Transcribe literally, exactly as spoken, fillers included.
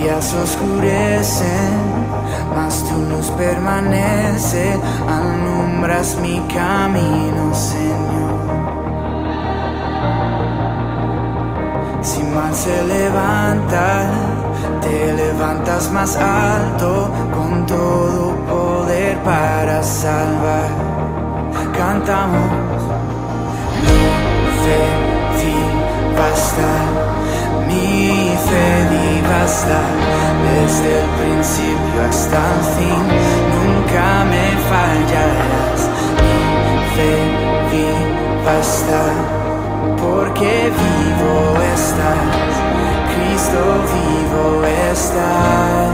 días oscurecen, mas tu luz permanece, alumbras mi camino, Señor. Si mal se levanta, te levantas más alto, con todo poder para salvar. Cantamos, mi fe viva está, mi fe viva está, desde el principio hasta el fin, nunca me fallarás. Mi fe viva está, porque vivo estás, Cristo vivo estás.